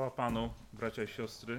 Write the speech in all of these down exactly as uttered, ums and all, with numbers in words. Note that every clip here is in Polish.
Chwała Panu, bracia i siostry.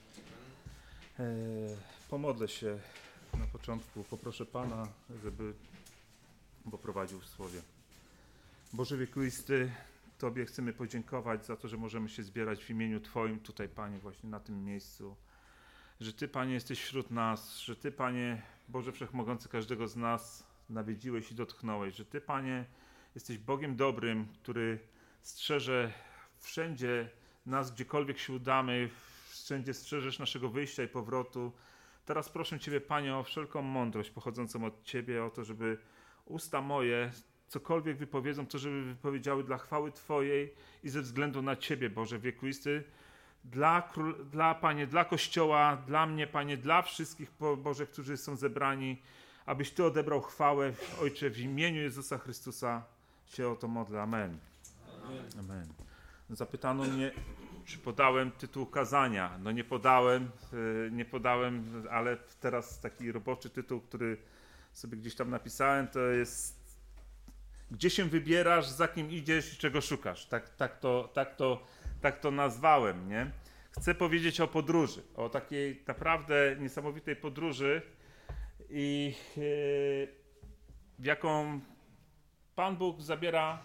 E, pomodlę się na początku. Poproszę Pana, żeby poprowadził w słowie. Boże wiekuisty, Tobie chcemy podziękować za to, że możemy się zbierać w imieniu Twoim tutaj, Panie, właśnie na tym miejscu. Że Ty, Panie, jesteś wśród nas, że Ty, Panie, Boże Wszechmogący, każdego z nas nawiedziłeś i dotknąłeś, że Ty, Panie, jesteś Bogiem dobrym, który strzeże wszędzie nas, gdziekolwiek się udamy, wszędzie strzeżesz naszego wyjścia i powrotu. Teraz proszę Ciebie, Panie, o wszelką mądrość pochodzącą od Ciebie, o to, żeby usta moje cokolwiek wypowiedzą, to żeby wypowiedziały dla chwały Twojej i ze względu na Ciebie, Boże wiekuisty, dla, król, dla Panie, dla Kościoła, dla mnie, Panie, dla wszystkich, Boże, którzy są zebrani, abyś Ty odebrał chwałę, Ojcze, w imieniu Jezusa Chrystusa się o to modlę. Amen. Amen. Amen. Zapytano mnie, czy podałem tytuł kazania. No nie podałem, nie podałem, ale teraz taki roboczy tytuł, który sobie gdzieś tam napisałem, to jest gdzie się wybierasz, za kim idziesz i czego szukasz. Tak, tak, to, tak, to, tak to nazwałem, nie? Chcę powiedzieć o podróży, o takiej naprawdę niesamowitej podróży i yy, w jaką Pan Bóg zabiera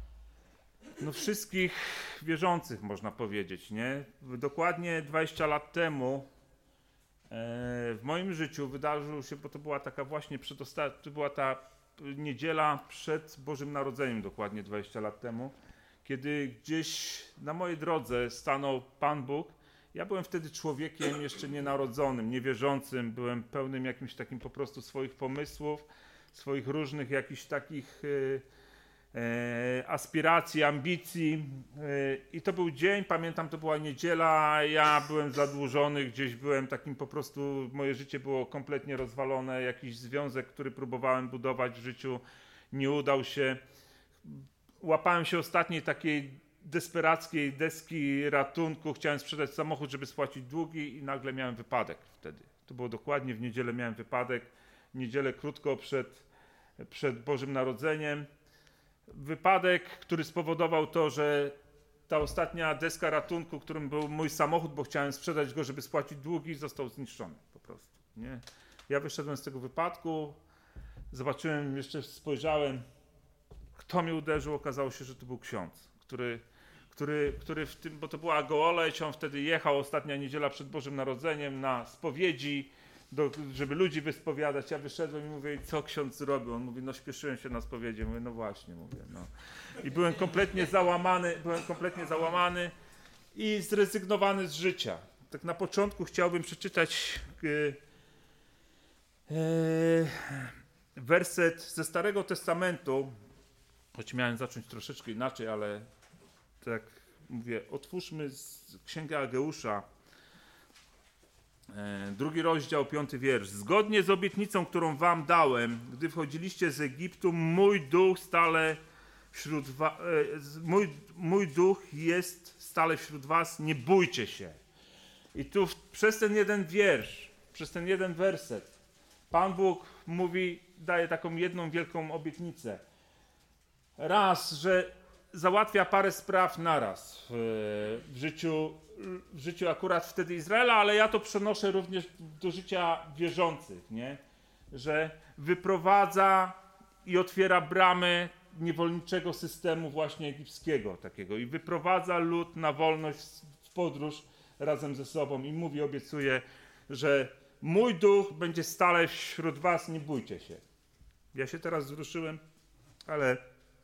no, wszystkich wierzących, można powiedzieć, nie? Dokładnie dwadzieścia lat temu e, w moim życiu wydarzył się, bo to była taka właśnie przedostatnia, to była ta niedziela przed Bożym Narodzeniem, dokładnie dwadzieścia lat temu, kiedy gdzieś na mojej drodze stanął Pan Bóg. Ja byłem wtedy człowiekiem jeszcze nienarodzonym, niewierzącym, byłem pełnym jakimś takim po prostu swoich pomysłów, swoich różnych jakichś takich e, e, aspiracji, ambicji e, i to był dzień, pamiętam, to była niedziela, ja byłem zadłużony, gdzieś byłem takim po prostu, moje życie było kompletnie rozwalone, jakiś związek, który próbowałem budować w życiu, nie udał się. Łapałem się ostatniej takiej desperackiej deski ratunku, chciałem sprzedać samochód, żeby spłacić długi i nagle miałem wypadek wtedy. To było dokładnie w niedzielę miałem wypadek, w niedzielę krótko przed, przed Bożym Narodzeniem. Wypadek, który spowodował to, że ta ostatnia deska ratunku, którym był mój samochód, bo chciałem sprzedać go, żeby spłacić długi, został zniszczony po prostu. Nie? Ja wyszedłem z tego wypadku, zobaczyłem, jeszcze spojrzałem, kto mnie uderzył, okazało się, że to był ksiądz, który, który, który w tym, bo to była gołoleć, on wtedy jechał ostatnia niedziela przed Bożym Narodzeniem na spowiedzi, do, żeby ludzi wyspowiadać. Ja wyszedłem i mówię, co ksiądz zrobił? On mówi, no śpieszyłem się na spowiedzi. Mówię, no właśnie, mówię, no. I byłem kompletnie załamany, byłem kompletnie załamany i zrezygnowany z życia. Tak na początku chciałbym przeczytać yy, yy, werset ze Starego Testamentu, choć miałem zacząć troszeczkę inaczej, ale tak mówię, otwórzmy z Księgę Ageusza, e, drugi rozdział, piąty wiersz. Zgodnie z obietnicą, którą wam dałem, gdy wchodziliście z Egiptu, mój duch stale wśród was, e, mój, mój duch jest stale wśród was, nie bójcie się. I tu w, przez ten jeden wiersz, przez ten jeden werset, Pan Bóg mówi, daje taką jedną wielką obietnicę. Raz, że załatwia parę spraw naraz w, w, życiu, w życiu akurat wtedy Izraela, ale ja to przenoszę również do życia wierzących, nie? Że wyprowadza i otwiera bramy niewolniczego systemu właśnie egipskiego takiego i wyprowadza lud na wolność w podróż razem ze sobą i mówi, obiecuje, że mój duch będzie stale wśród was, nie bójcie się. Ja się teraz wzruszyłem, ale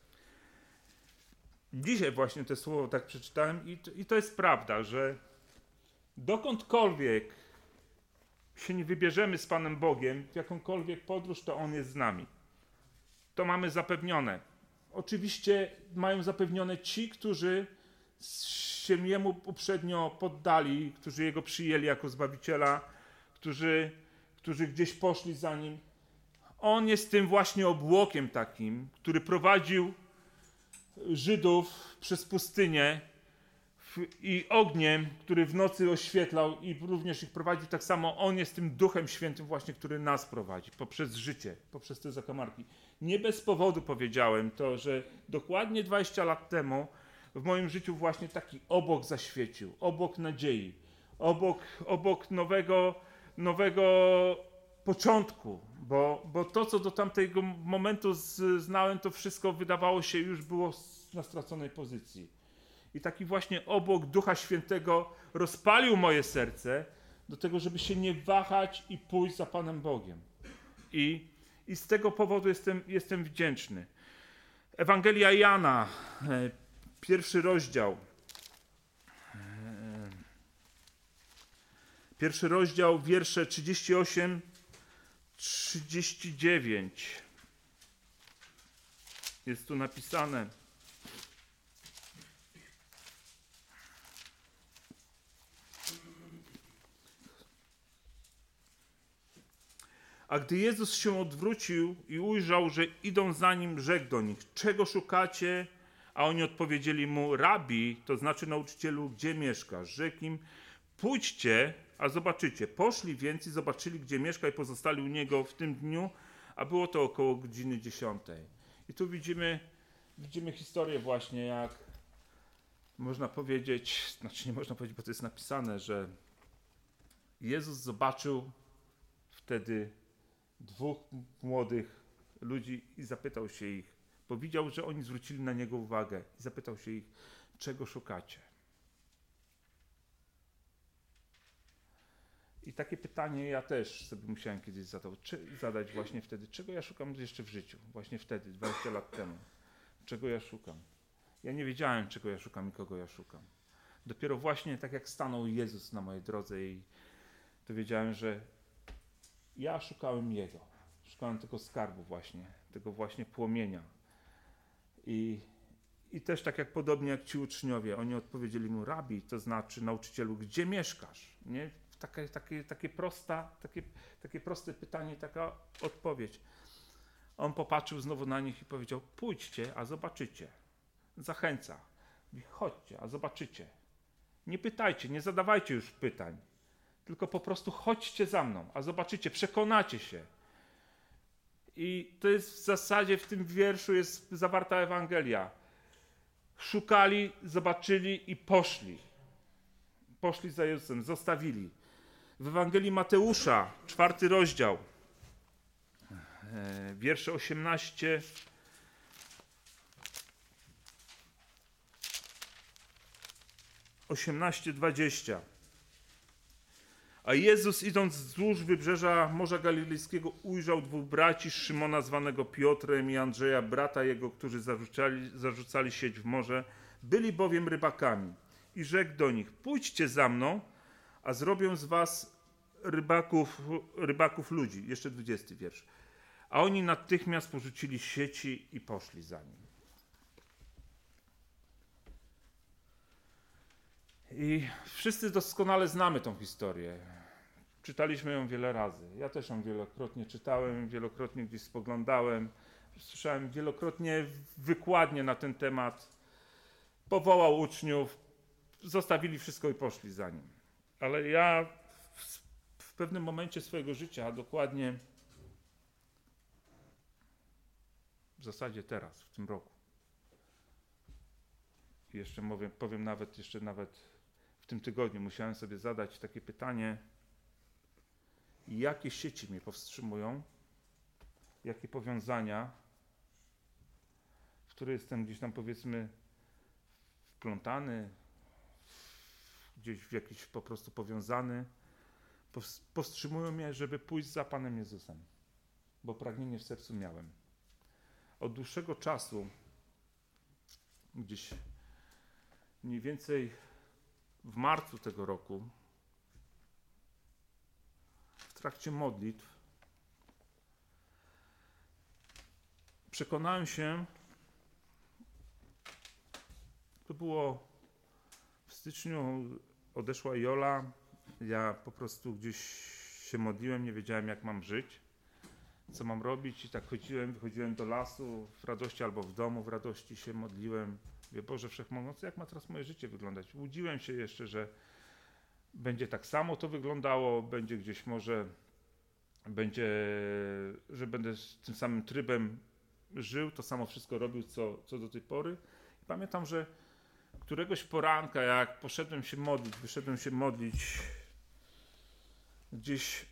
dzisiaj właśnie te słowo tak przeczytałem i to, i to jest prawda, że dokądkolwiek się nie wybierzemy z Panem Bogiem, w jakąkolwiek podróż, to On jest z nami. To mamy zapewnione. Oczywiście mają zapewnione ci, którzy się Jemu uprzednio poddali, którzy Jego przyjęli jako Zbawiciela, którzy, którzy gdzieś poszli za Nim. On jest tym właśnie obłokiem takim, który prowadził Żydów przez pustynię i ogniem, który w nocy oświetlał i również ich prowadził, tak samo On jest tym Duchem Świętym właśnie, który nas prowadzi poprzez życie, poprzez te zakamarki. Nie bez powodu powiedziałem to, że dokładnie dwadzieścia lat temu w moim życiu właśnie taki obłok zaświecił, obłok nadziei, obłok, obłok nowego, nowego początku, bo, bo to, co do tamtego momentu z, znałem, to wszystko wydawało się już było na straconej pozycji. I taki właśnie obłok Ducha Świętego rozpalił moje serce do tego, żeby się nie wahać i pójść za Panem Bogiem. I, i z tego powodu jestem, jestem wdzięczny. Ewangelia Jana, e, pierwszy rozdział. E, pierwszy rozdział, wiersze trzydzieści osiem, trzydzieści dziewięć. Jest tu napisane. A gdy Jezus się odwrócił i ujrzał, że idą za Nim, rzekł do nich: czego szukacie? A oni odpowiedzieli Mu: Rabi, to znaczy nauczycielu, gdzie mieszkasz? Rzekł im: pójdźcie, a zobaczycie. Poszli więc i zobaczyli, gdzie mieszka, i pozostali u Niego w tym dniu, a było to około godziny dziesiątej. I tu widzimy, widzimy historię właśnie, jak można powiedzieć, znaczy nie można powiedzieć, bo to jest napisane, że Jezus zobaczył wtedy dwóch młodych ludzi i zapytał się ich, bo widział, że oni zwrócili na Niego uwagę, i zapytał się ich: czego szukacie? I takie pytanie ja też sobie musiałem kiedyś zadać właśnie wtedy. Czego ja szukam jeszcze w życiu? Właśnie wtedy, dwadzieścia lat temu. Czego ja szukam? Ja nie wiedziałem, czego ja szukam i kogo ja szukam. Dopiero właśnie tak jak stanął Jezus na mojej drodze, i to wiedziałem, że ja szukałem Jego. Szukałem tego skarbu właśnie, tego właśnie płomienia. I, i też tak jak podobnie jak ci uczniowie, oni odpowiedzieli Mu: Rabi, to znaczy nauczycielu, gdzie mieszkasz? Nie? Takie, takie, takie, prosta, takie, takie proste pytanie, taka odpowiedź. On popatrzył znowu na nich i powiedział: pójdźcie, a zobaczycie. Zachęca. Mówi: chodźcie, a zobaczycie. Nie pytajcie, nie zadawajcie już pytań, tylko po prostu chodźcie za mną, a zobaczycie, przekonacie się. I to jest w zasadzie, w tym wierszu jest zawarta Ewangelia. Szukali, zobaczyli i poszli. Poszli za Jezusem, zostawili. W Ewangelii Mateusza, czwarty rozdział, wiersze osiemnaście, osiemnaście, dwadzieścia. A Jezus, idąc wzdłuż wybrzeża Morza Galilejskiego, ujrzał dwóch braci, Szymona zwanego Piotrem i Andrzeja, brata jego, którzy zarzucali, zarzucali sieć w morze. Byli bowiem rybakami. I rzekł do nich: pójdźcie za mną, a zrobię z was rybaków, rybaków ludzi. Jeszcze dwudziesty wiersz. A oni natychmiast porzucili sieci i poszli za nim. I wszyscy doskonale znamy tą historię. Czytaliśmy ją wiele razy. Ja też ją wielokrotnie czytałem, wielokrotnie gdzieś spoglądałem. Słyszałem wielokrotnie wykładnie na ten temat. Powołał uczniów, zostawili wszystko i poszli za nim. Ale ja w, w pewnym momencie swojego życia, a dokładnie w zasadzie teraz, w tym roku, i jeszcze powiem, powiem nawet, jeszcze nawet w tym tygodniu musiałem sobie zadać takie pytanie: jakie sieci mnie powstrzymują, jakie powiązania, w które jestem gdzieś tam, powiedzmy, wplątany, gdzieś w jakiś po prostu powiązany, powstrzymują mnie, żeby pójść za Panem Jezusem, bo pragnienie w sercu miałem. Od dłuższego czasu, gdzieś mniej więcej w marcu tego roku, w trakcie modlitw, przekonałem się, to było w styczniu, odeszła Jola, ja po prostu gdzieś się modliłem, nie wiedziałem, jak mam żyć, co mam robić, i tak chodziłem, wychodziłem do lasu w radości, albo w domu w radości się modliłem. Mówię: Boże Wszechmogący, jak ma teraz moje życie wyglądać? Łudziłem się jeszcze, że będzie tak samo to wyglądało, będzie gdzieś może, będzie, że będę z tym samym trybem żył, to samo wszystko robił, co, co do tej pory. I pamiętam, że któregoś poranka, jak poszedłem się modlić, wyszedłem się modlić, gdzieś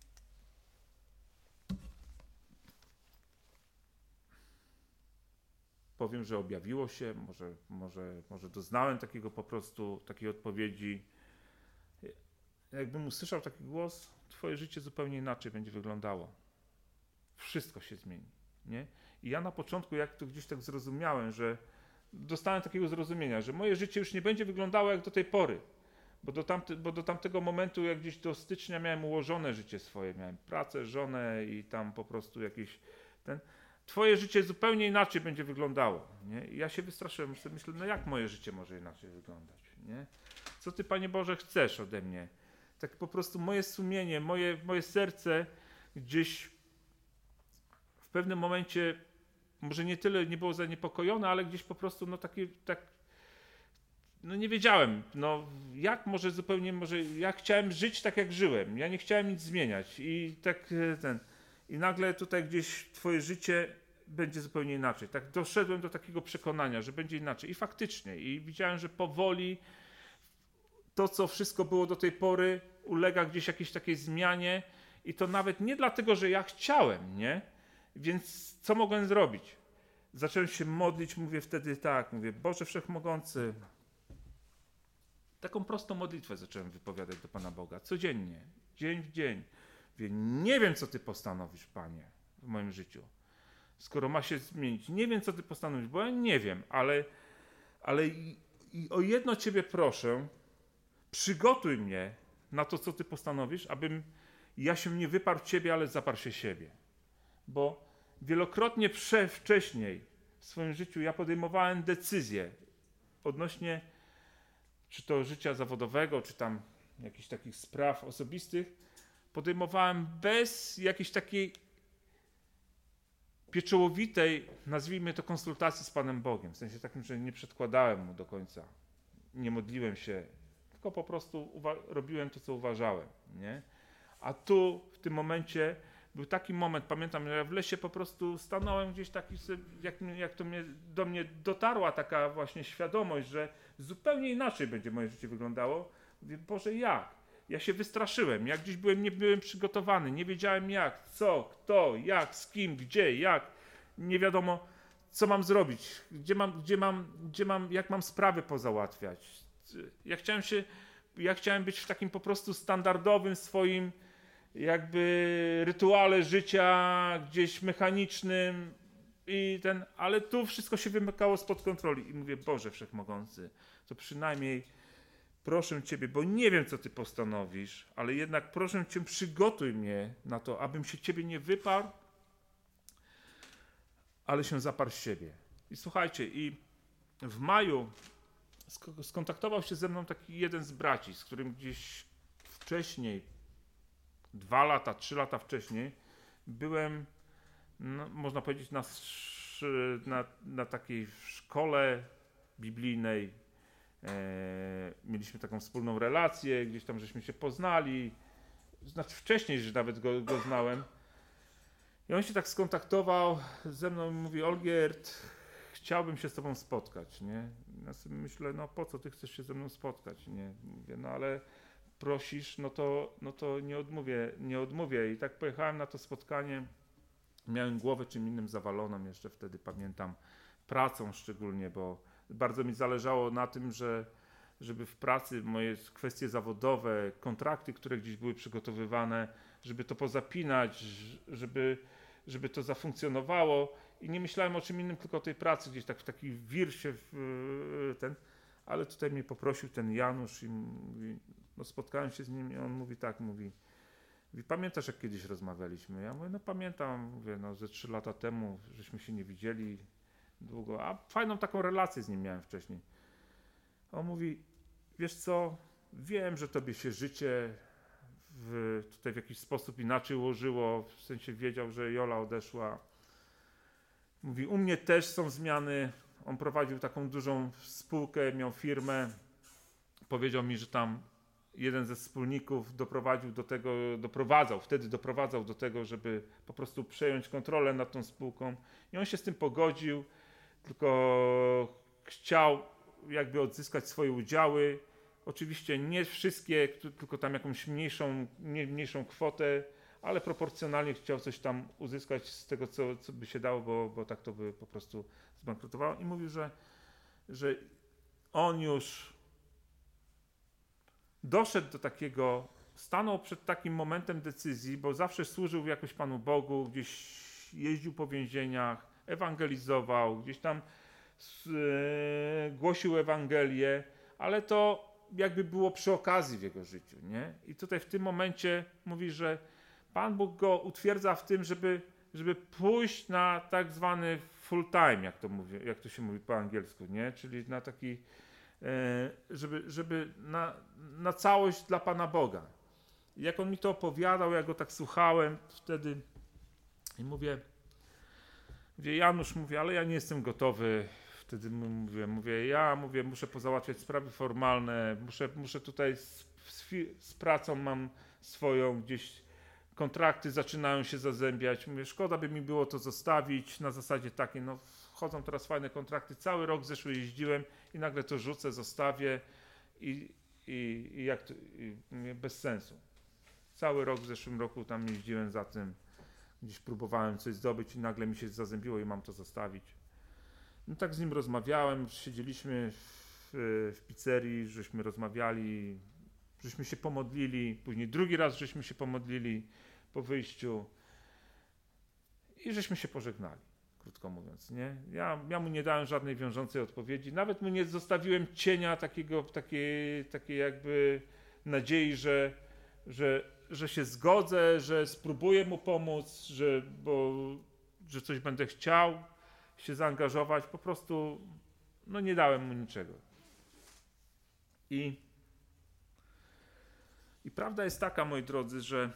powiem, że objawiło się, może, może, może doznałem takiego po prostu, takiej odpowiedzi. Jakbym usłyszał taki głos, twoje życie zupełnie inaczej będzie wyglądało. Wszystko się zmieni, nie? I ja na początku, jak to gdzieś tak zrozumiałem, że dostałem takiego zrozumienia, że moje życie już nie będzie wyglądało jak do tej pory, bo do, tamty, bo do tamtego momentu, jak gdzieś do stycznia miałem ułożone życie swoje, miałem pracę, żonę i tam po prostu jakieś ten... Twoje życie zupełnie inaczej będzie wyglądało, nie? I ja się wystraszyłem, sobie myślę, no jak moje życie może inaczej wyglądać, nie? Co Ty, Panie Boże, chcesz ode mnie? Tak po prostu moje sumienie, moje, moje serce gdzieś w pewnym momencie może nie tyle nie było zaniepokojone, ale gdzieś po prostu no takie, tak, no nie wiedziałem, no jak może zupełnie, może ja chciałem żyć tak jak żyłem, ja nie chciałem nic zmieniać i tak ten, i nagle tutaj gdzieś twoje życie będzie zupełnie inaczej. Tak doszedłem do takiego przekonania, że będzie inaczej i faktycznie i widziałem, że powoli to, co wszystko było do tej pory, ulega gdzieś jakiejś takiej zmianie i to nawet nie dlatego, że ja chciałem, nie? Więc co mogłem zrobić? Zacząłem się modlić, mówię wtedy tak, mówię, Boże Wszechmogący. Taką prostą modlitwę zacząłem wypowiadać do Pana Boga, codziennie, dzień w dzień. Mówię, nie wiem, co Ty postanowisz, Panie, w moim życiu. Skoro ma się zmienić, nie wiem, co Ty postanowisz, bo ja nie wiem, ale, ale i, i o jedno Ciebie proszę, przygotuj mnie na to, co Ty postanowisz, abym ja się nie wyparł Ciebie, ale zaparł się siebie. Bo wielokrotnie prze, wcześniej w swoim życiu ja podejmowałem decyzje odnośnie czy to życia zawodowego, czy tam jakichś takich spraw osobistych, podejmowałem bez jakiejś takiej pieczołowitej, nazwijmy to, konsultacji z Panem Bogiem. W sensie takim, że nie przedkładałem Mu do końca. Nie modliłem się, tylko po prostu uwa- robiłem to, co uważałem, nie? A tu, w tym momencie, był taki moment, pamiętam, że ja w lesie po prostu stanąłem gdzieś taki, jak, jak to mnie, do mnie dotarła taka właśnie świadomość, że zupełnie inaczej będzie moje życie wyglądało. Mówię, Boże, jak? Ja się wystraszyłem, jak gdzieś byłem, nie byłem przygotowany, nie wiedziałem jak, co, kto, jak, z kim, gdzie, jak. Nie wiadomo, co mam zrobić, gdzie mam, gdzie mam, gdzie mam, jak mam sprawy pozałatwiać. Ja chciałem się, ja chciałem być w takim po prostu standardowym swoim jakby rytuale życia, gdzieś mechanicznym i ten, ale tu wszystko się wymykało spod kontroli i mówię, Boże Wszechmogący, to przynajmniej proszę Ciebie, bo nie wiem, co Ty postanowisz, ale jednak proszę Cię, przygotuj mnie na to, abym się Ciebie nie wyparł, ale się zaparł z siebie. I słuchajcie, i w maju sk- skontaktował się ze mną taki jeden z braci, z którym gdzieś wcześniej, dwa lata, trzy lata wcześniej, byłem, no, można powiedzieć, na, na, na takiej szkole biblijnej. E, mieliśmy taką wspólną relację, gdzieś tam żeśmy się poznali. Znaczy wcześniej, że nawet go, go znałem. I on się tak skontaktował ze mną i mówi, Olgierd, chciałbym się z tobą spotkać, nie? Ja sobie myślę, no po co ty chcesz się ze mną spotkać, nie? Mówię, no ale prosisz, no to, no to nie odmówię, nie odmówię. I tak pojechałem na to spotkanie. Miałem głowę czym innym zawaloną jeszcze wtedy, pamiętam, pracą szczególnie, bo bardzo mi zależało na tym, że żeby w pracy moje kwestie zawodowe, kontrakty, które gdzieś były przygotowywane, żeby to pozapinać, żeby, żeby to zafunkcjonowało i nie myślałem o czym innym, tylko o tej pracy, gdzieś tak w taki wir się w ten, ale tutaj mnie poprosił ten Janusz i mówi, no spotkałem się z nim i on mówi tak, mówi, mówi, pamiętasz jak kiedyś rozmawialiśmy? Ja mówię, no pamiętam, mówię, no ze trzy lata temu, żeśmy się nie widzieli długo, a fajną taką relację z nim miałem wcześniej. On mówi, wiesz co, wiem, że tobie się życie w, tutaj w jakiś sposób inaczej ułożyło, w sensie wiedział, że Jola odeszła. Mówi, u mnie też są zmiany. On prowadził taką dużą spółkę, miał firmę. Powiedział mi, że tam jeden ze wspólników doprowadził do tego, doprowadzał, wtedy doprowadzał do tego, żeby po prostu przejąć kontrolę nad tą spółką. I on się z tym pogodził, tylko chciał jakby odzyskać swoje udziały. Oczywiście nie wszystkie, tylko tam jakąś mniejszą, mniejszą kwotę, ale proporcjonalnie chciał coś tam uzyskać z tego, co, co by się dało, bo, bo tak to by po prostu zbankrutowało. I mówił, że, że on już doszedł do takiego, stanął przed takim momentem decyzji, bo zawsze służył jakoś Panu Bogu, gdzieś jeździł po więzieniach, ewangelizował, gdzieś tam e, głosił Ewangelię, ale to jakby było przy okazji w jego życiu, nie? I tutaj w tym momencie mówi, że Pan Bóg go utwierdza w tym, żeby, żeby pójść na tak zwany full time, jak to, mówię, jak to się mówi po angielsku, nie? Czyli na taki, e, żeby, żeby na, na całość dla Pana Boga. I jak on mi to opowiadał, ja go tak słuchałem wtedy i mówię, mówię Janusz, mówię, ale ja nie jestem gotowy. Wtedy mówię, mówię, ja mówię, muszę pozałatwiać sprawy formalne, muszę, muszę tutaj z, z, z pracą mam swoją, gdzieś kontrakty zaczynają się zazębiać. Mówię, szkoda by mi było to zostawić na zasadzie takiej, no wchodzą teraz fajne kontrakty, cały rok zeszły jeździłem i nagle to rzucę, zostawię i, i, i jak to, i mówię, bez sensu. Cały rok w zeszłym roku tam jeździłem za tym, gdzieś próbowałem coś zdobyć i nagle mi się zazębiło i mam to zostawić. No tak z nim rozmawiałem, siedzieliśmy w, w pizzerii, żeśmy rozmawiali, żeśmy się pomodlili, później drugi raz żeśmy się pomodlili po wyjściu i żeśmy się pożegnali, krótko mówiąc, nie? Ja, ja mu nie dałem żadnej wiążącej odpowiedzi, nawet mu nie zostawiłem cienia takiego, takiej, takiej jakby nadziei, że, że, że się zgodzę, że spróbuję mu pomóc, że, bo, że coś będę chciał się zaangażować, po prostu no nie dałem mu niczego. I, i prawda jest taka, moi drodzy, że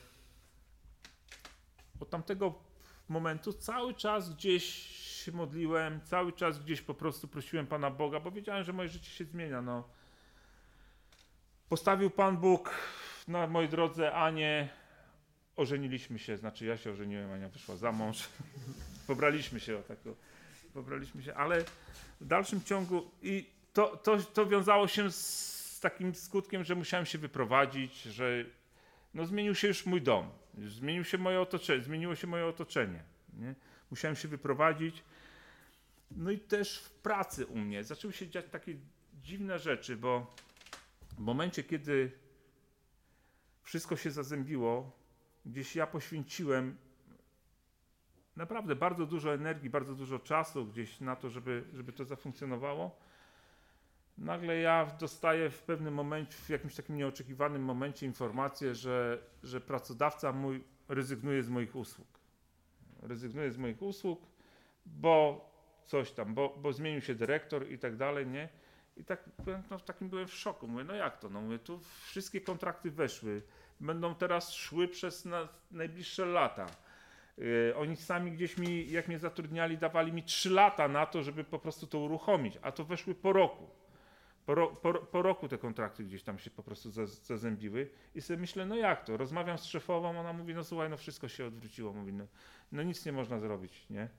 od tamtego momentu cały czas gdzieś się modliłem, cały czas gdzieś po prostu prosiłem Pana Boga, bo wiedziałem, że moje życie się zmienia. No. Postawił Pan Bóg na mojej drodze Anię, ożeniliśmy się, znaczy ja się ożeniłem, Ania wyszła za mąż, pobraliśmy się o taką. Pobraliśmy się, ale w dalszym ciągu i to, to, to wiązało się z takim skutkiem, że musiałem się wyprowadzić, że no zmienił się już mój dom, zmienił się moje otoczenie, zmieniło się moje otoczenie, nie? Musiałem się wyprowadzić. No i też w pracy u mnie zaczęły się dziać takie dziwne rzeczy, bo w momencie, kiedy wszystko się zazębiło, gdzieś ja poświęciłem naprawdę bardzo dużo energii, bardzo dużo czasu gdzieś na to, żeby, żeby to zafunkcjonowało. Nagle ja dostaję w pewnym momencie, w jakimś takim nieoczekiwanym momencie informację, że, że pracodawca mój rezygnuje z moich usług. Rezygnuje z moich usług, bo coś tam, bo, bo zmienił się dyrektor i tak dalej, nie? I tak no, w takim byłem w szoku. Mówię, no jak to? No mówię, tu wszystkie kontrakty weszły, będą teraz szły przez na, najbliższe lata. Yy, oni sami gdzieś mi, jak mnie zatrudniali, dawali mi trzy lata na to, żeby po prostu to uruchomić, a to weszły po roku. Po, ro, po, po roku te kontrakty gdzieś tam się po prostu zazębiły i sobie myślę, no jak to? Rozmawiam z szefową, ona mówi, no słuchaj, no wszystko się odwróciło. Mówi, no, no nic nie można zrobić, nie?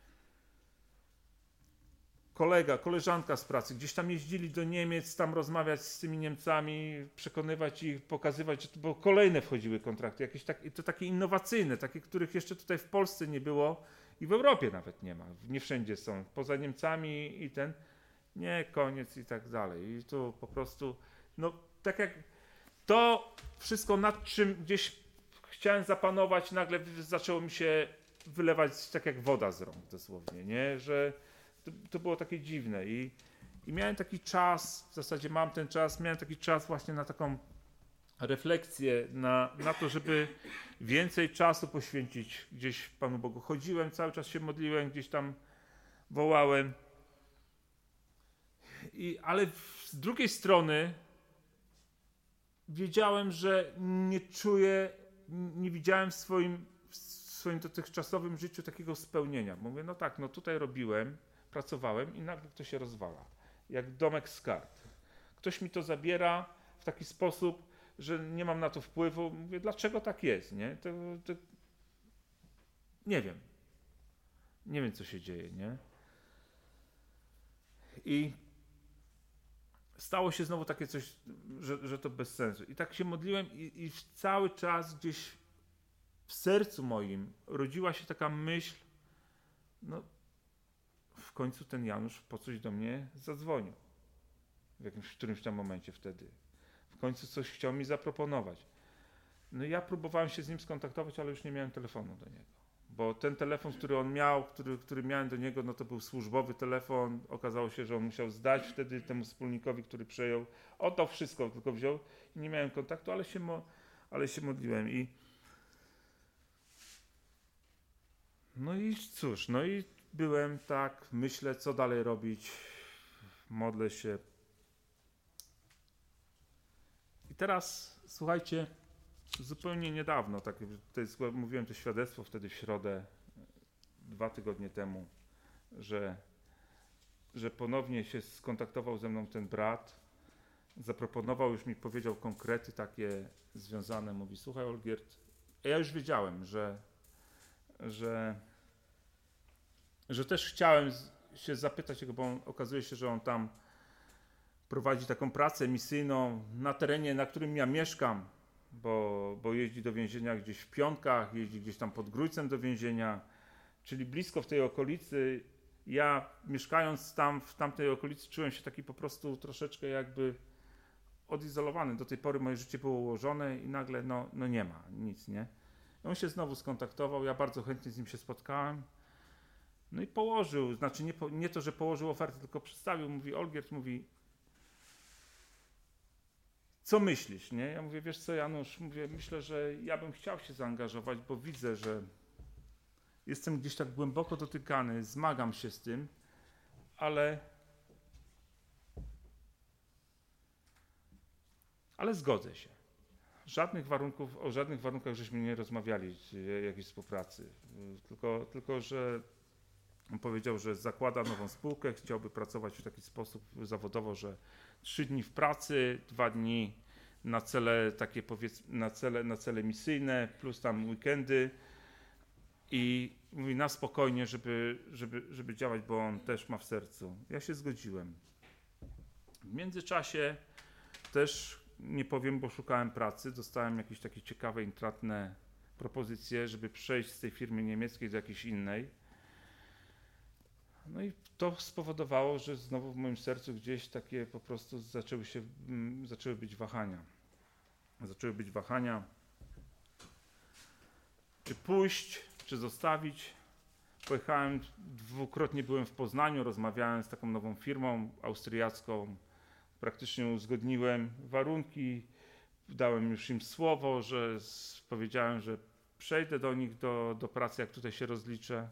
Kolega, koleżanka z pracy, gdzieś tam jeździli do Niemiec, tam rozmawiać z tymi Niemcami, przekonywać ich, pokazywać, bo kolejne wchodziły kontrakty, jakieś tak, i to takie innowacyjne, takie, których jeszcze tutaj w Polsce nie było i w Europie nawet nie ma, nie wszędzie są, poza Niemcami i ten, nie, koniec i tak dalej. I tu po prostu, no tak jak to wszystko, nad czym gdzieś chciałem zapanować, nagle zaczęło mi się wylewać tak jak woda z rąk dosłownie, nie, że To, to było takie dziwne i, i miałem taki czas, w zasadzie mam ten czas, miałem taki czas właśnie na taką refleksję, na, na to, żeby więcej czasu poświęcić gdzieś Panu Bogu. Chodziłem, cały czas się modliłem, gdzieś tam wołałem, I, ale z drugiej strony wiedziałem, że nie czuję, nie widziałem w swoim, w swoim dotychczasowym życiu takiego spełnienia. Mówię, no tak, no tutaj robiłem, pracowałem i nagle to się rozwala, jak domek z kart. Ktoś mi to zabiera w taki sposób, że nie mam na to wpływu. Mówię, dlaczego tak jest, nie? To, to... Nie wiem. Nie wiem, co się dzieje, nie? I stało się znowu takie coś, że, że to bez sensu. I tak się modliłem i, i cały czas gdzieś w sercu moim rodziła się taka myśl, no w końcu ten Janusz po coś do mnie zadzwonił. W jakimś w którymś tam momencie wtedy. W końcu coś chciał mi zaproponować. No i ja próbowałem się z nim skontaktować, ale już nie miałem telefonu do niego. Bo ten telefon, który on miał, który, który miałem do niego, no to był służbowy telefon. Okazało się, że on musiał zdać wtedy temu wspólnikowi, który przejął. Oddał wszystko, tylko wziął i nie miałem kontaktu, ale się, mo, ale się modliłem. I no i cóż, no i byłem tak, myślę, co dalej robić. Modlę się. I teraz, słuchajcie, zupełnie niedawno, tak, to jest, mówiłem to świadectwo wtedy w środę, dwa tygodnie temu, że, że ponownie się skontaktował ze mną ten brat, zaproponował, już mi powiedział konkrety takie związane, mówi, słuchaj Olgierd, ja już wiedziałem, że, że, że też chciałem się zapytać jego, bo on, okazuje się, że on tam prowadzi taką pracę misyjną na terenie, na którym ja mieszkam, bo, bo jeździ do więzienia gdzieś w Pionkach, jeździ gdzieś tam pod Grójcem do więzienia, czyli blisko w tej okolicy. Ja mieszkając tam, w tamtej okolicy, czułem się taki po prostu troszeczkę jakby odizolowany. Do tej pory moje życie było ułożone i nagle no, no nie ma, nic, nie? I on się znowu skontaktował, ja bardzo chętnie z nim się spotkałem. No i położył, znaczy nie, nie to, że położył ofertę, tylko przedstawił, mówi Olgierd, mówi, co myślisz, nie? Ja mówię, wiesz co Janusz, mówię, myślę, że ja bym chciał się zaangażować, bo widzę, że jestem gdzieś tak głęboko dotykany, zmagam się z tym, ale ale zgodzę się. Żadnych warunków, o żadnych warunkach żeśmy nie rozmawiali jakiejś współpracy, tylko, tylko że on powiedział, że zakłada nową spółkę, chciałby pracować w taki sposób zawodowo, że trzy dni w pracy, dwa dni na cele takie powiedzmy, na cele, na cele misyjne, plus tam weekendy i mówi na spokojnie, żeby, żeby, żeby działać, bo on też ma w sercu. Ja się zgodziłem. W międzyczasie też nie powiem, bo szukałem pracy, dostałem jakieś takie ciekawe, intratne propozycje, żeby przejść z tej firmy niemieckiej do jakiejś innej. No i to spowodowało, że znowu w moim sercu gdzieś takie po prostu zaczęły się, mm, zaczęły być wahania. Zaczęły być wahania, czy pójść, czy zostawić. Pojechałem, dwukrotnie byłem w Poznaniu, rozmawiałem z taką nową firmą austriacką, praktycznie uzgodniłem warunki, dałem już im słowo, że powiedziałem, że przejdę do nich do, do pracy, jak tutaj się rozliczę.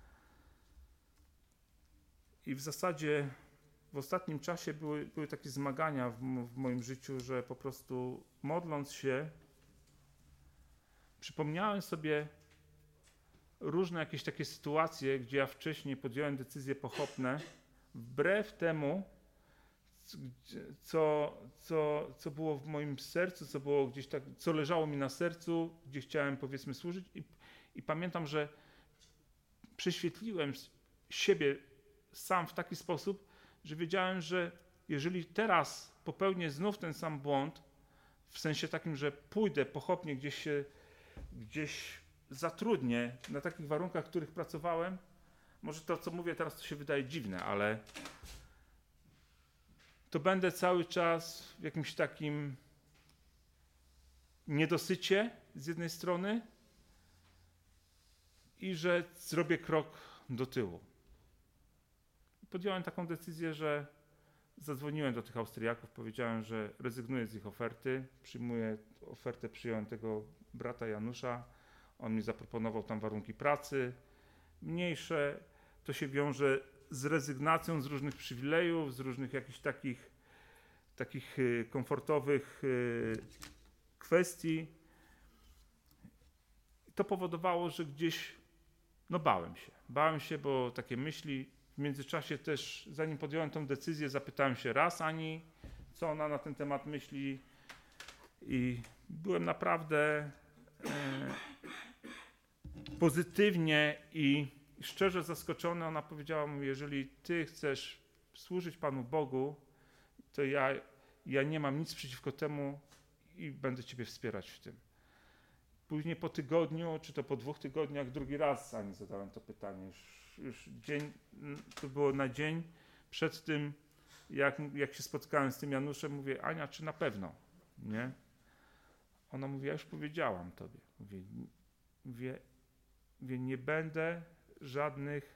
I w zasadzie w ostatnim czasie były, były takie zmagania w, w moim życiu, że po prostu modląc się, przypomniałem sobie różne jakieś takie sytuacje, gdzie ja wcześniej podjąłem decyzje pochopne, wbrew temu, co, co, co było w moim sercu, co było gdzieś tak, co leżało mi na sercu, gdzie chciałem powiedzmy służyć i, i pamiętam, że prześwietliłem siebie sam w taki sposób, że wiedziałem, że jeżeli teraz popełnię znów ten sam błąd, w sensie takim, że pójdę pochopnie gdzieś się, gdzieś zatrudnię na takich warunkach, w których pracowałem, może to, co mówię teraz, to się wydaje dziwne, ale to będę cały czas w jakimś takim niedosycie z jednej strony i że zrobię krok do tyłu. Podjąłem taką decyzję, że zadzwoniłem do tych Austriaków, powiedziałem, że rezygnuję z ich oferty, przyjmuję ofertę, przyjąłem tego brata Janusza, on mi zaproponował tam warunki pracy, mniejsze, to się wiąże z rezygnacją z różnych przywilejów, z różnych jakichś takich, takich komfortowych kwestii. To powodowało, że gdzieś, no bałem się, bałem się, bo takie myśli. W międzyczasie też, zanim podjąłem tę decyzję, zapytałem się raz Ani, co ona na ten temat myśli i byłem naprawdę e, pozytywnie i szczerze zaskoczony. Ona powiedziała mu, jeżeli ty chcesz służyć Panu Bogu, to ja, ja nie mam nic przeciwko temu i będę ciebie wspierać w tym. Później po tygodniu, czy to po dwóch tygodniach, drugi raz Ani zadałem to pytanie. Już, już dzień, to było na dzień przed tym, jak, jak się spotkałem z tym Januszem, mówię, Ania, czy na pewno? Nie? Ona mówi, ja już powiedziałam tobie. Mówię, mówię, mówię nie będę żadnych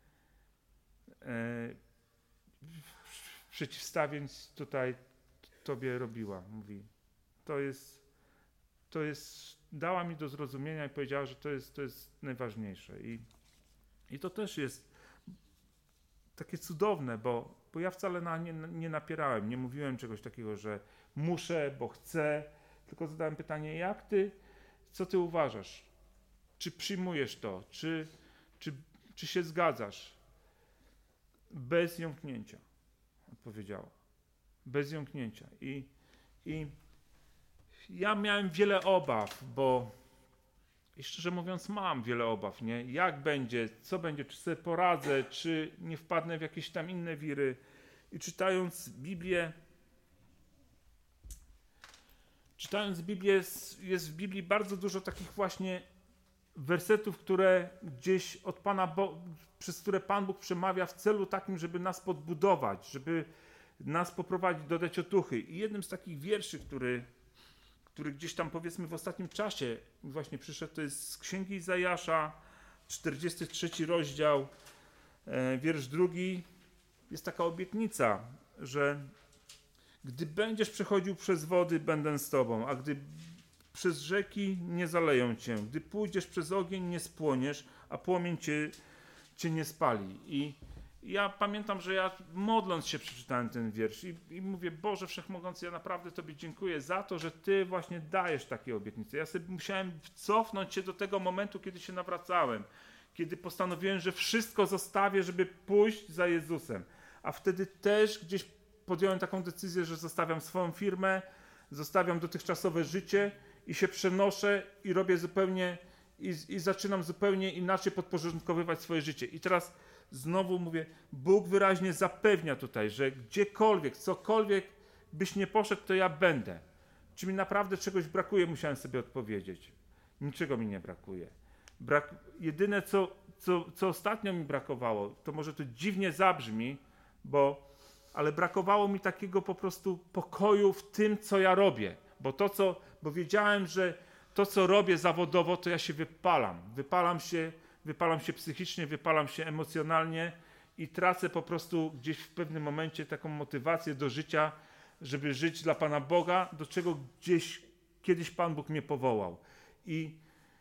e, przeciwstawień tutaj tobie robiła. Mówi, to jest, to jest, dała mi do zrozumienia i powiedziała, że to jest, to jest najważniejsze. I, i to też jest takie cudowne, bo, bo ja wcale na nie, nie napierałem, nie mówiłem czegoś takiego, że muszę, bo chcę, tylko zadałem pytanie, jak ty, co ty uważasz? Czy przyjmujesz to? Czy, czy, czy się zgadzasz? Bez jąknięcia, odpowiedziała. Bez jąknięcia. I, i ja miałem wiele obaw, bo i szczerze mówiąc mam wiele obaw, nie? Jak będzie, co będzie, czy sobie poradzę, czy nie wpadnę w jakieś tam inne wiry. I czytając Biblię, czytając Biblię, jest, jest w Biblii bardzo dużo takich właśnie wersetów, które gdzieś od Pana, Bo- przez które Pan Bóg przemawia w celu takim, żeby nas podbudować, żeby nas poprowadzić, dodać otuchy. I jednym z takich wierszy, który, który gdzieś tam powiedzmy w ostatnim czasie właśnie przyszedł, to jest z Księgi Izajasza, czterdziesty trzeci rozdział, e, wiersz drugi. Jest taka obietnica, że gdy będziesz przechodził przez wody, będę z tobą, a gdy przez rzeki nie zaleją cię, gdy pójdziesz przez ogień, nie spłoniesz, a płomień cię, cię nie spali. I ja pamiętam, że ja modląc się przeczytałem ten wiersz i, i mówię, Boże Wszechmogący, ja naprawdę Tobie dziękuję za to, że Ty właśnie dajesz takie obietnice. Ja sobie musiałem cofnąć się do tego momentu, kiedy się nawracałem, kiedy postanowiłem, że wszystko zostawię, żeby pójść za Jezusem. A wtedy też gdzieś podjąłem taką decyzję, że zostawiam swoją firmę, zostawiam dotychczasowe życie i się przenoszę i robię zupełnie, i, i zaczynam zupełnie inaczej podporządkowywać swoje życie. I teraz znowu mówię, Bóg wyraźnie zapewnia tutaj, że gdziekolwiek, cokolwiek byś nie poszedł, to ja będę. Czy mi naprawdę czegoś brakuje, musiałem sobie odpowiedzieć. Niczego mi nie brakuje. Brak, jedyne, co, co, co ostatnio mi brakowało, to może to dziwnie zabrzmi, bo, ale brakowało mi takiego po prostu pokoju w tym, co ja robię. Bo to, co, bo wiedziałem, że to, co robię zawodowo, to ja się wypalam. Wypalam się, wypalam się psychicznie, wypalam się emocjonalnie i tracę po prostu gdzieś w pewnym momencie taką motywację do życia, żeby żyć dla Pana Boga, do czego gdzieś kiedyś Pan Bóg mnie powołał. I,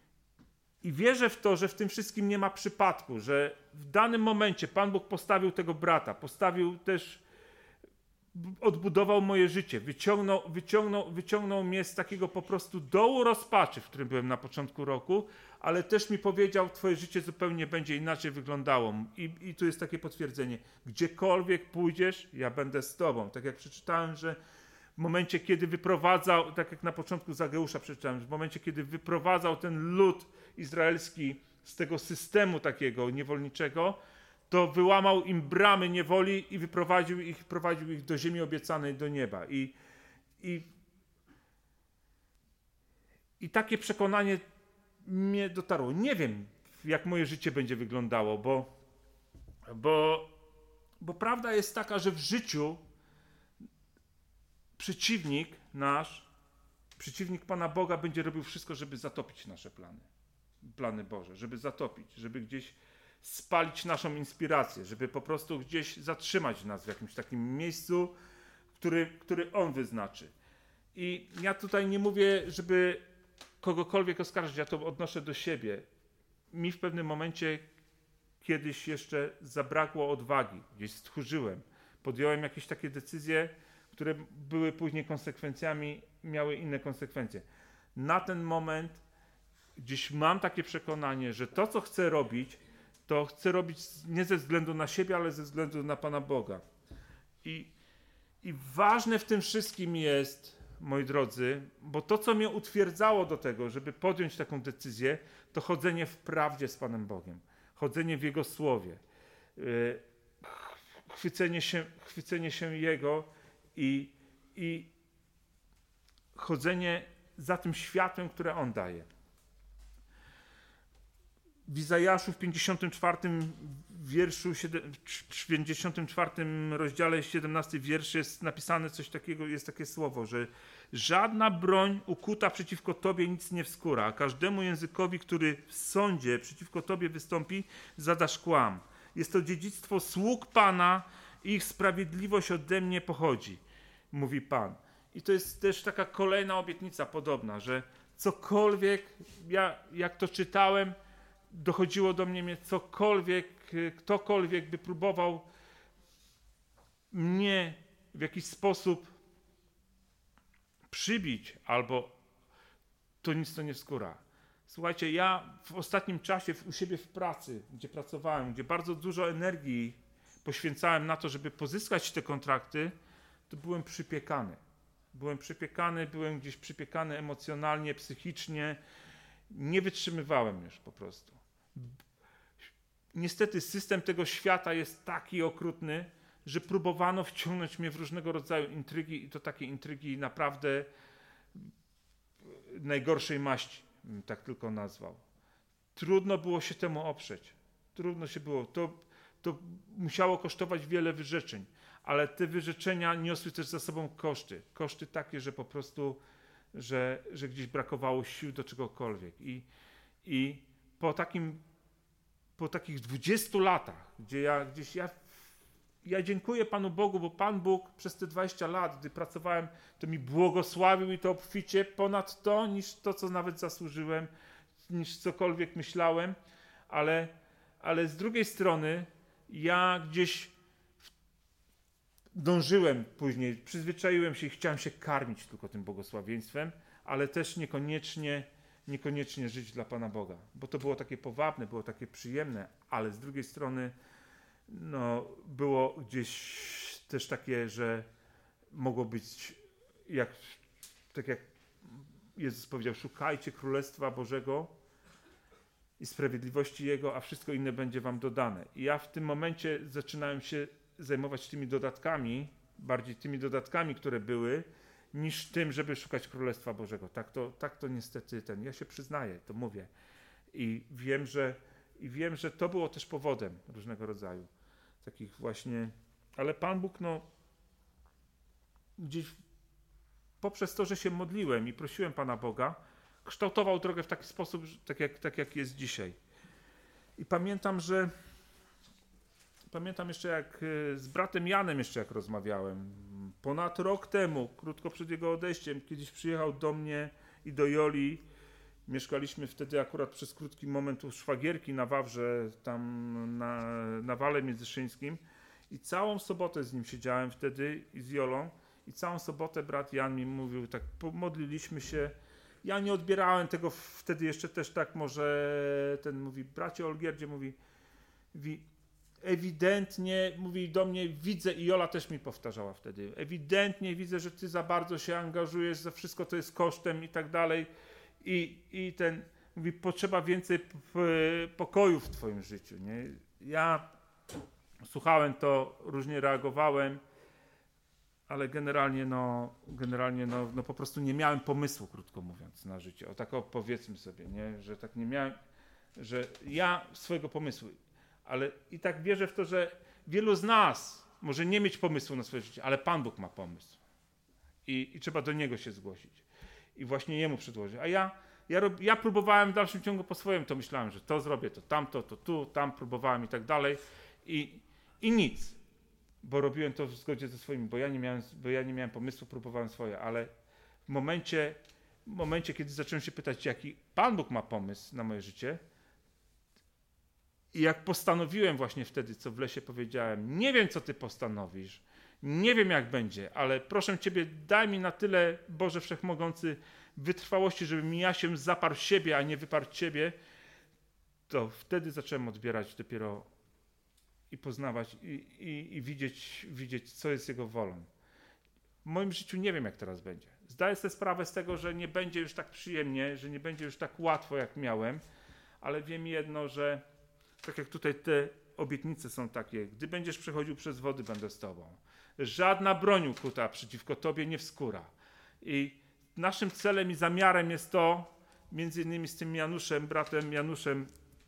i wierzę w to, że w tym wszystkim nie ma przypadku, że w danym momencie Pan Bóg postawił tego brata, postawił też, odbudował moje życie, wyciągnął, wyciągnął, wyciągnął mnie z takiego po prostu dołu rozpaczy, w którym byłem na początku roku, ale też mi powiedział, twoje życie zupełnie będzie inaczej wyglądało. I, i tu jest takie potwierdzenie, gdziekolwiek pójdziesz, ja będę z tobą. Tak jak przeczytałem, że w momencie, kiedy wyprowadzał, tak jak na początku Zageusza przeczytałem, w momencie, kiedy wyprowadzał ten lud izraelski z tego systemu takiego niewolniczego, to wyłamał im bramy niewoli i wyprowadził ich, prowadził ich do ziemi obiecanej, do nieba. I, i, i takie przekonanie mnie dotarło. Nie wiem, jak moje życie będzie wyglądało, bo, bo, bo prawda jest taka, że w życiu przeciwnik nasz, przeciwnik Pana Boga będzie robił wszystko, żeby zatopić nasze plany. Plany Boże, żeby zatopić, żeby gdzieś spalić naszą inspirację, żeby po prostu gdzieś zatrzymać nas w jakimś takim miejscu, który, który On wyznaczy. I ja tutaj nie mówię, żeby kogokolwiek oskarżyć, ja to odnoszę do siebie. Mi w pewnym momencie kiedyś jeszcze zabrakło odwagi, gdzieś stchórzyłem. Podjąłem jakieś takie decyzje, które były później konsekwencjami, miały inne konsekwencje. Na ten moment gdzieś mam takie przekonanie, że to, co chcę robić, to chcę robić nie ze względu na siebie, ale ze względu na Pana Boga. I, i ważne w tym wszystkim jest, moi drodzy, bo to, co mnie utwierdzało do tego, żeby podjąć taką decyzję, to chodzenie w prawdzie z Panem Bogiem, chodzenie w Jego Słowie, chwycenie się, chwycenie się Jego i, i chodzenie za tym światłem, które On daje. W Izajaszu w pięćdziesiątym czwartym wierszu, w pięćdziesiątym czwartym rozdziale, siedemnasty wiersz jest napisane coś takiego, jest takie słowo, że żadna broń ukuta przeciwko Tobie nic nie wskóra, a każdemu językowi, który w sądzie przeciwko Tobie wystąpi, zadasz kłam. Jest to dziedzictwo sług Pana, ich sprawiedliwość ode mnie pochodzi, mówi Pan. I to jest też taka kolejna obietnica podobna, że cokolwiek, ja jak to czytałem, dochodziło do mnie, cokolwiek, ktokolwiek by próbował mnie w jakiś sposób przybić, albo to nic to nie wskóra. Słuchajcie, ja w ostatnim czasie u siebie w pracy, gdzie pracowałem, gdzie bardzo dużo energii poświęcałem na to, żeby pozyskać te kontrakty, to byłem przypiekany. Byłem przypiekany, byłem gdzieś przypiekany emocjonalnie, psychicznie. Nie wytrzymywałem już po prostu. Niestety system tego świata jest taki okrutny, że próbowano wciągnąć mnie w różnego rodzaju intrygi i to takie intrygi naprawdę najgorszej maści, bym tak tylko nazwał. Trudno było się temu oprzeć. Trudno się było. To, to musiało kosztować wiele wyrzeczeń, ale te wyrzeczenia niosły też za sobą koszty. Koszty takie, że po prostu, że, że gdzieś brakowało sił do czegokolwiek. I, i po takim, po takich dwudziestu latach, gdzie ja gdzieś ja Ja dziękuję Panu Bogu, bo Pan Bóg przez te dwadzieścia lat, gdy pracowałem, to mi błogosławił i to obficie ponad to, niż to, co nawet zasłużyłem, niż cokolwiek myślałem, ale, ale z drugiej strony ja gdzieś dążyłem później, przyzwyczaiłem się i chciałem się karmić tylko tym błogosławieństwem, ale też niekoniecznie, niekoniecznie żyć dla Pana Boga, bo to było takie powabne, było takie przyjemne, ale z drugiej strony no, było gdzieś też takie, że mogło być, jak, tak jak Jezus powiedział, szukajcie Królestwa Bożego i sprawiedliwości Jego, a wszystko inne będzie wam dodane. I ja w tym momencie zaczynałem się zajmować tymi dodatkami, bardziej tymi dodatkami, które były, niż tym, żeby szukać Królestwa Bożego. Tak to, tak to niestety ten, ja się przyznaję, to mówię. I wiem, że, i wiem, że to było też powodem różnego rodzaju takich właśnie, ale Pan Bóg no gdzieś poprzez to, że się modliłem i prosiłem Pana Boga, kształtował drogę w taki sposób, tak jak, tak jak jest dzisiaj. I pamiętam, że pamiętam jeszcze jak z bratem Janem jeszcze jak rozmawiałem, ponad rok temu, krótko przed jego odejściem, kiedyś przyjechał do mnie i do Joli. Mieszkaliśmy wtedy akurat przez krótki moment u szwagierki na Wawrze, tam na, na Wale Międzyszyńskim i całą sobotę z nim siedziałem wtedy i z Jolą i całą sobotę brat Jan mi mówił, tak modliliśmy się. Ja nie odbierałem tego wtedy jeszcze też tak może, ten mówi, bracie Olgierdzie, mówi, mówi ewidentnie, mówi do mnie, widzę i Jola też mi powtarzała wtedy, ewidentnie widzę, że ty za bardzo się angażujesz, za wszystko to jest kosztem i tak dalej. I, I ten, mówi, potrzeba więcej pokoju w twoim życiu, nie? Ja słuchałem to, różnie reagowałem, ale generalnie no, generalnie no, no po prostu nie miałem pomysłu, krótko mówiąc, na życie. O tak o, powiedzmy sobie, nie? Że tak nie miałem, że ja swojego pomysłu, ale i tak wierzę w to, że wielu z nas może nie mieć pomysłu na swoje życie, ale Pan Bóg ma pomysł i, i trzeba do Niego się zgłosić. I właśnie Jemu przedłożyć. A ja, ja, rob, ja próbowałem w dalszym ciągu po swojemu, to myślałem, że to zrobię, to tamto, to tu, tam próbowałem i tak dalej. I, i nic, bo robiłem to w zgodzie ze swoimi, bo ja nie miałem, bo ja nie miałem pomysłu, próbowałem swoje, ale w momencie, w momencie, kiedy zacząłem się pytać, jaki Pan Bóg ma pomysł na moje życie i jak postanowiłem właśnie wtedy, co w lesie powiedziałem, nie wiem, co Ty postanowisz, nie wiem, jak będzie, ale proszę Ciebie, daj mi na tyle, Boże Wszechmogący, wytrwałości, żebym ja się zaparł siebie, a nie wyparł Ciebie, to wtedy zacząłem odbierać dopiero i poznawać i, i, i widzieć, widzieć, co jest Jego wolą. W moim życiu nie wiem, jak teraz będzie. Zdaję sobie sprawę z tego, że nie będzie już tak przyjemnie, że nie będzie już tak łatwo, jak miałem, ale wiem jedno, że tak jak tutaj te obietnice są takie: gdy będziesz przechodził przez wody, będę z tobą. Żadna broń ukuta przeciwko tobie nie wskóra. I naszym celem i zamiarem jest to, między innymi z tym Januszem, bratem Januszem,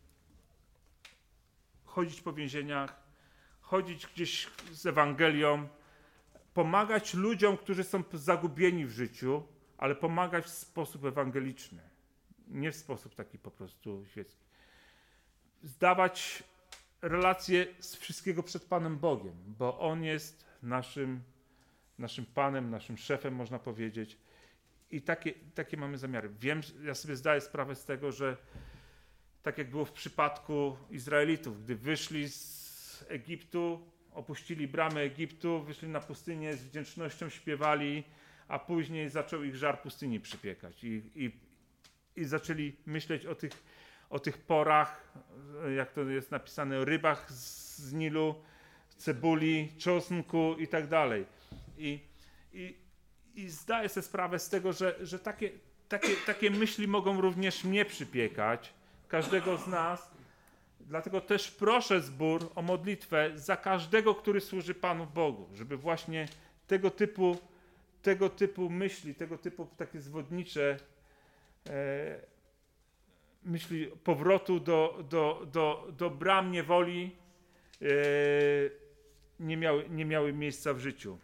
chodzić po więzieniach, chodzić gdzieś z Ewangelią, pomagać ludziom, którzy są zagubieni w życiu, ale pomagać w sposób ewangeliczny, nie w sposób taki po prostu świecki. Zdawać relacje z wszystkiego przed Panem Bogiem, bo On jest naszym, naszym Panem, naszym szefem, można powiedzieć. I takie, takie mamy zamiary. Wiem, ja sobie zdaję sprawę z tego, że tak jak było w przypadku Izraelitów, gdy wyszli z Egiptu, opuścili bramy Egiptu, wyszli na pustynię, z wdzięcznością śpiewali, a później zaczął ich żar pustyni przypiekać. I, i, i zaczęli myśleć o tych, o tych porach, jak to jest napisane, o rybach z, z Nilu, cebuli, czosnku i tak dalej. I, i, i zdaję sobie sprawę z tego, że, że takie, takie, takie myśli mogą również mnie przypiekać, każdego z nas. Dlatego też proszę zbór o modlitwę za każdego, który służy Panu Bogu, żeby właśnie tego typu, tego typu myśli, tego typu takie zwodnicze e, myśli powrotu do, do, do, do bram niewoli e, nie miały, nie miały miejsca w życiu.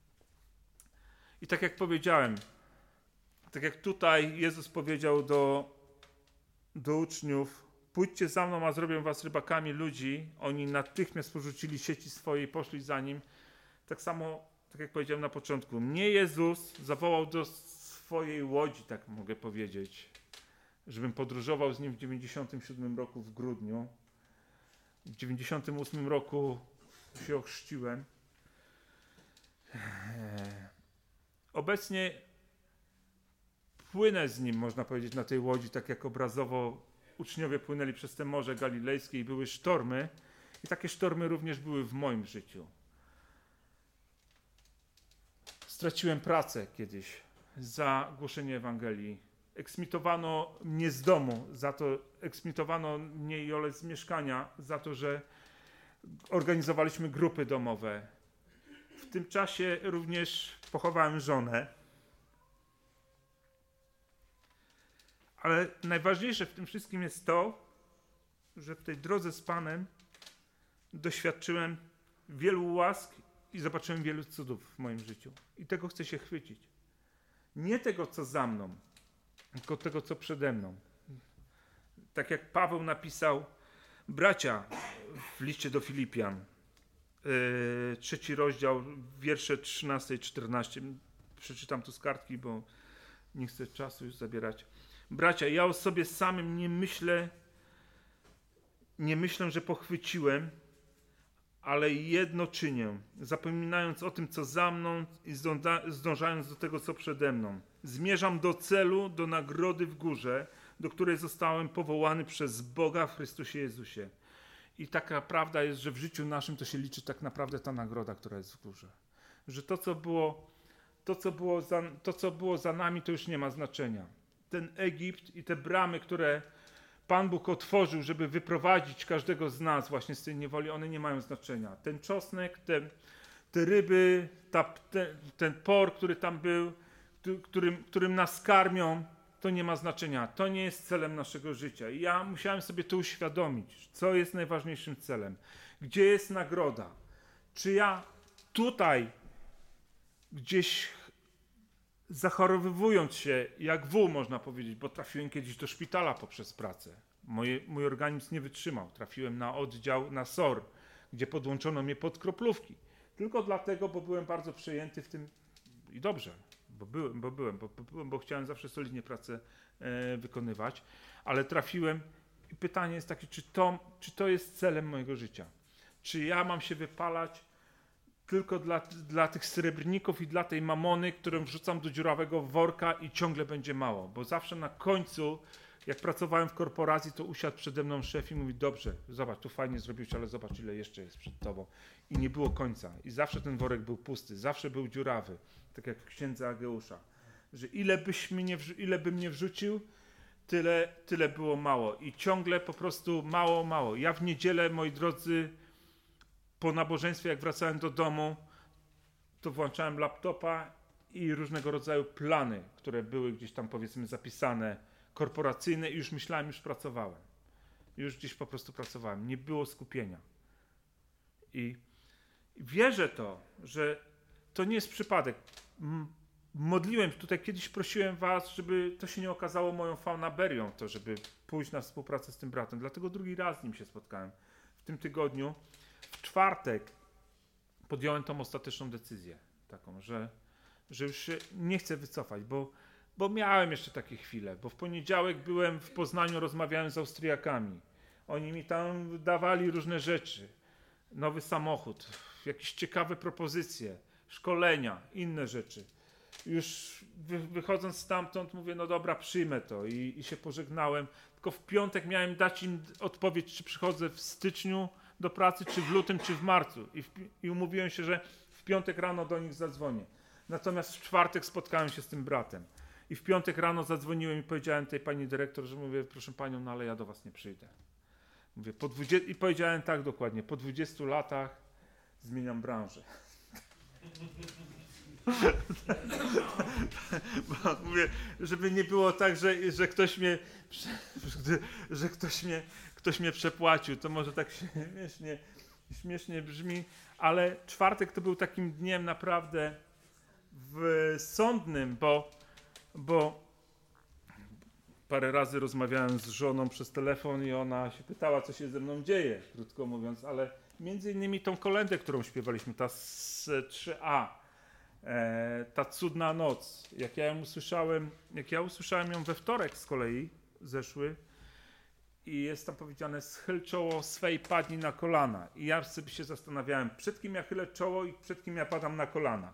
I tak jak powiedziałem, tak jak tutaj Jezus powiedział do, do uczniów: pójdźcie za mną, a zrobię was rybakami ludzi. Oni natychmiast porzucili sieci swoje i poszli za nim. Tak samo, tak jak powiedziałem na początku, mnie Jezus zawołał do swojej łodzi, tak mogę powiedzieć, żebym podróżował z nim w dziewięćdziesiątym siódmym roku w grudniu. W dziewięćdziesiątym ósmym roku się ochrzciłem. Obecnie płynę z nim, można powiedzieć, na tej łodzi, tak jak obrazowo uczniowie płynęli przez te Morze Galilejskie i były sztormy. I takie sztormy również były w moim życiu. Straciłem pracę kiedyś za głoszenie Ewangelii. Eksmitowano mnie z domu, za to eksmitowano mnie i Olę z mieszkania, za to, że organizowaliśmy grupy domowe. W tym czasie również pochowałem żonę. Ale najważniejsze w tym wszystkim jest to, że w tej drodze z Panem doświadczyłem wielu łask i zobaczyłem wielu cudów w moim życiu. I tego chcę się chwycić. Nie tego, co za mną, tylko tego, co przede mną. Tak jak Paweł napisał, bracia, w liście do Filipian, yy, trzeci rozdział, wiersze trzynaste i czternaście. Przeczytam tu z kartki, bo nie chcę czasu już zabierać. Bracia, ja o sobie samym nie myślę, nie myślę, że pochwyciłem, ale jedno czynię, zapominając o tym, co za mną i zdąża, zdążając do tego, co przede mną. Zmierzam do celu, do nagrody w górze, do której zostałem powołany przez Boga w Chrystusie Jezusie. I taka prawda jest, że w życiu naszym to się liczy tak naprawdę ta nagroda, która jest w górze. Że to, co było, to, co było za, to, co było za nami, to już nie ma znaczenia. Ten Egipt i te bramy, które Pan Bóg otworzył, żeby wyprowadzić każdego z nas właśnie z tej niewoli, one nie mają znaczenia. Ten czosnek, te, te ryby, ta, te, ten por, który tam był, którym, którym nas karmią, to nie ma znaczenia. To nie jest celem naszego życia. I ja musiałem sobie to uświadomić, co jest najważniejszym celem. Gdzie jest nagroda? Czy ja tutaj gdzieś zachorowywując się, jak wół można powiedzieć, bo trafiłem kiedyś do szpitala poprzez pracę. Moje, mój organizm nie wytrzymał. Trafiłem na oddział, na S O R, gdzie podłączono mnie pod kroplówki. Tylko dlatego, bo byłem bardzo przejęty w tym i dobrze, bo byłem, bo byłem, bo, bo, bo chciałem zawsze solidnie pracę e, wykonywać, ale trafiłem i pytanie jest takie, czy to, czy to jest celem mojego życia? Czy ja mam się wypalać tylko dla, dla tych srebrników i dla tej mamony, którą wrzucam do dziurawego worka i ciągle będzie mało. Bo zawsze na końcu, jak pracowałem w korporacji, to usiadł przede mną szef i mówi: dobrze, zobacz, tu fajnie zrobiłeś, ale zobacz, ile jeszcze jest przed tobą. I nie było końca. I zawsze ten worek był pusty, zawsze był dziurawy. Tak jak w księdze Ageusza. Że ile byś mnie, ile bym nie wrzucił, tyle, tyle było mało. I ciągle po prostu mało, mało. Ja w niedzielę, moi drodzy, po nabożeństwie, jak wracałem do domu, to włączałem laptopa i różnego rodzaju plany, które były gdzieś tam, powiedzmy, zapisane, korporacyjne, i już myślałem, już pracowałem. Już gdzieś po prostu pracowałem. Nie było skupienia. I wierzę to, że to nie jest przypadek. M- modliłem, tutaj kiedyś prosiłem was, żeby to się nie okazało moją fanaberią, to żeby pójść na współpracę z tym bratem. Dlatego drugi raz z nim się spotkałem. W tym tygodniu, w czwartek, podjąłem tą ostateczną decyzję. Taką, że, że już się nie chcę wycofać, bo, bo miałem jeszcze takie chwile. Bo w poniedziałek byłem w Poznaniu, rozmawiałem z Austriakami. Oni mi tam dawali różne rzeczy. Nowy samochód, jakieś ciekawe propozycje, szkolenia, inne rzeczy. Już wy, wychodząc stamtąd mówię, no dobra, przyjmę to i, i się pożegnałem. Tylko w piątek miałem dać im odpowiedź, czy przychodzę w styczniu do pracy, czy w lutym, czy w marcu. I, w, i umówiłem się, że w piątek rano do nich zadzwonię. Natomiast w czwartek spotkałem się z tym bratem. I w piątek rano zadzwoniłem i powiedziałem tej pani dyrektor, że mówię, proszę panią, no ale ja do was nie przyjdę. Mówię, po dwudziestu, i powiedziałem tak dokładnie, po dwudziestu latach zmieniam branżę. Bo mówię, żeby nie było tak, że, że ktoś mnie, że ktoś mnie, ktoś mnie przepłacił, to może tak śmiesznie, śmiesznie brzmi, ale czwartek to był takim dniem naprawdę w sądnym, bo, bo parę razy rozmawiałem z żoną przez telefon i ona się pytała, co się ze mną dzieje, krótko mówiąc, ale między innymi tą kolędę, którą śpiewaliśmy, ta z trzy A, e, ta cudna noc, jak ja ją usłyszałem, jak ja usłyszałem ją we wtorek z kolei, zeszły, i jest tam powiedziane, schyl czoło swe i padnij na kolana. I ja sobie się zastanawiałem, przed kim ja chylę czoło i przed kim ja padam na kolana.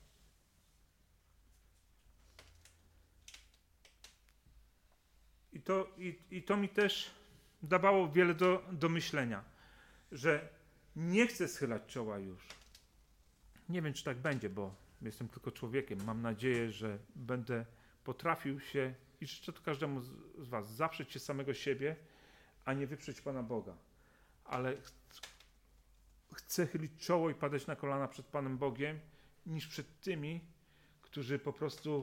I to, i, i to mi też dawało wiele do, do myślenia, że nie chcę schylać czoła już. Nie wiem, czy tak będzie, bo jestem tylko człowiekiem. Mam nadzieję, że będę potrafił się, i życzę to każdemu z, z was, zaprzeć się samego siebie, a nie wyprzeć Pana Boga. Ale ch- chcę chylić czoło i padać na kolana przed Panem Bogiem, niż przed tymi, którzy po prostu...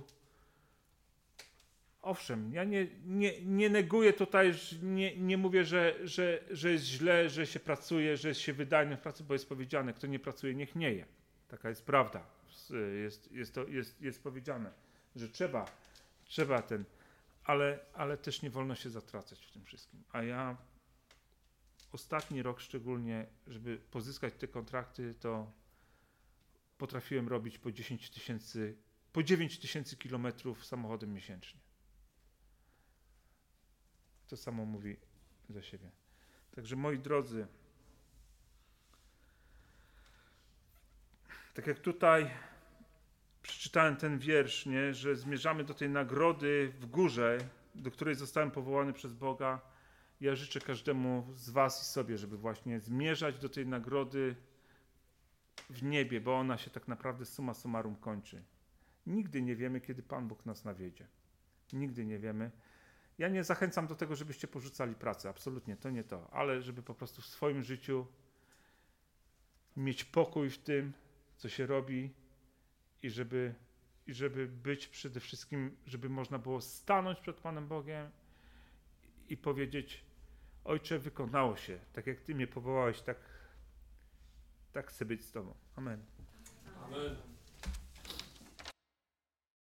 Owszem, ja nie, nie, nie neguję tutaj, nie, nie mówię, że, że, że jest źle, że się pracuje, że jest się wydajnym w pracy, bo jest powiedziane, kto nie pracuje, niech nie je. Taka jest prawda. Jest, jest, to, jest, jest powiedziane, że trzeba, trzeba ten, ale, ale też nie wolno się zatracać w tym wszystkim. A ja ostatni rok szczególnie, żeby pozyskać te kontrakty, to potrafiłem robić po dziesięć tysięcy, po dziewięć tysięcy kilometrów samochodem miesięcznie. To samo mówi za siebie. Także moi drodzy, tak jak tutaj przeczytałem ten wiersz, nie, że zmierzamy do tej nagrody w górze, do której zostałem powołany przez Boga. Ja życzę każdemu z was i sobie, żeby właśnie zmierzać do tej nagrody w niebie, bo ona się tak naprawdę summa summarum kończy. Nigdy nie wiemy, kiedy Pan Bóg nas nawiedzie. Nigdy nie wiemy. Ja nie zachęcam do tego, żebyście porzucali pracę. Absolutnie, to nie to. Ale żeby po prostu w swoim życiu mieć pokój w tym, co się robi i żeby, i żeby być przede wszystkim, żeby można było stanąć przed Panem Bogiem i powiedzieć: Ojcze, wykonało się. Tak jak Ty mnie powołałeś, tak, tak chcę być z Tobą. Amen. Amen.